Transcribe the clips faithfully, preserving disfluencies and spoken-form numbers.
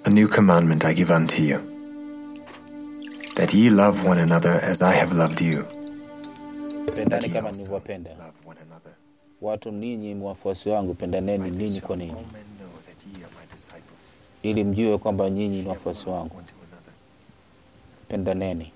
A new commandment I give unto you, that ye love one another as I have loved you. Pendani kama nilivyowapenda. Watu ninyi wafuasi wangu, pendaneni ninyi kwa ninyi, ili mjue kwamba nyinyi ni wafuasi wangu. Pendaneni.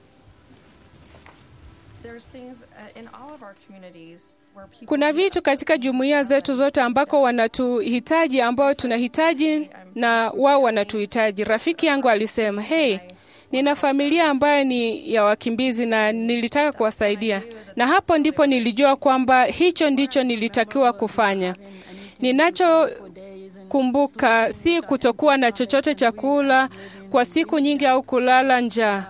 Kuna vitu katika jumuiya zetu zote ambako wanatuhitaji, ambao tunahitaji na wao wanatuhitaji. Rafiki yangu alisema, "Hey, nina familia ambayo ni ya wakimbizi na nilitaka kuwasaidia." Na hapo ndipo nilijua kwamba hicho ndicho nilitakiwa kufanya. Ninacho kumbuka si kutokuwa na chochote chakula kwa siku nyingi au kulala njaa.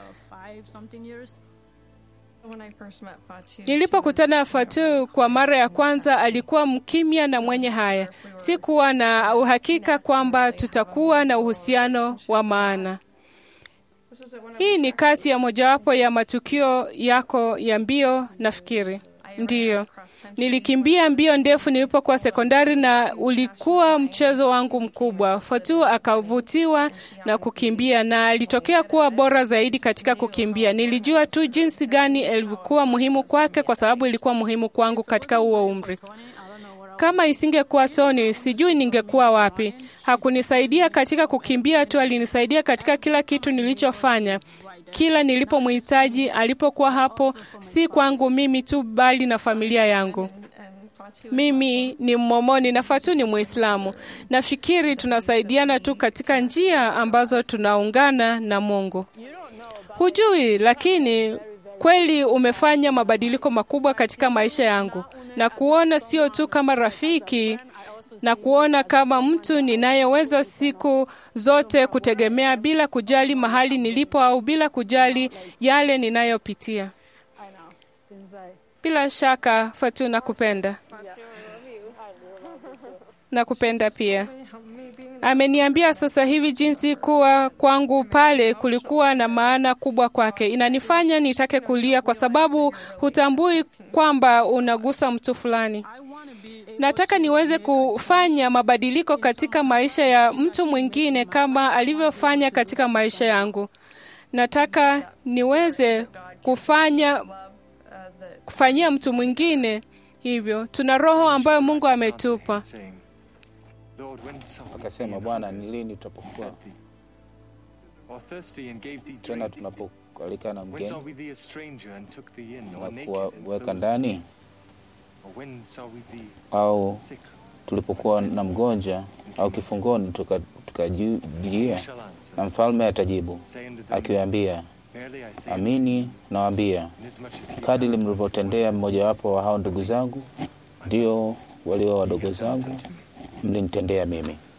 Nilipokutana na Fatu kwa mara ya kwanza, alikuwa mkimya na mwenye haya. Sikuwa na uhakika kwamba tutakuwa na uhusiano wa maana. Hii ni kati ya mojawapo ya matukio yako ya mbio, nafikiri. Ndiyo. Nilikimbia mbio ndefu nilipokuwa sekondari na ulikuwa mchezo wangu mkubwa. Fatu akavutiwa na kukimbia na alitokea kuwa bora zaidi katika kukimbia. Nilijua tu jinsi gani ilikuwa muhimu kwake kwa sababu ilikuwa muhimu kwangu katika huo umri. Kama isingekuwa Tony, sijui ningekuwa wapi. Hakunisaidia katika kukimbia tu, alinisaidia katika kila kitu nilichofanya. Kila nilipomhitaji alipokuwa hapo, si kwangu mimi tu bali na familia yangu. Mimi ni Mmomoni na Fatu ni Muislamu. Nafikiri tunasaidiana tu katika njia ambazo tunaungana na Mungu. Hujui, lakini kweli umefanya mabadiliko makubwa katika maisha yangu, na kuona sio tu kama rafiki, na kuona kama mtu ninayeweza siku zote kutegemea bila kujali mahali nilipo au bila kujali yale ninayopitia. Bila shaka Fatu, nakupenda. Nakupenda pia. Ameniambia sasa hivi jinsi kuwa kwangu pale kulikuwa na maana kubwa kwake. Inanifanya nitake kulia kwa sababu hutambui kwamba unagusa mtu fulani. Nataka niweze kufanya mabadiliko katika maisha ya mtu mwingine kama alivyofanya katika maisha yangu. Nataka niweze kufanya kufanyia mtu mwingine hivyo. Tuna roho ambayo Mungu ametupa. Akasema, Bwana, ni lini tutapokuwa tena tunapokualika mgeni na kuweka ndani, au tulipokuwa na mgonjwa au kifungoni tukajia? Na mfalme atajibu akiwaambia, amini nawaambia, kadiri mlivyotendea mmoja wapo wa hao ndugu zangu, ndio walio wadogo zangu mlinitendea mimi.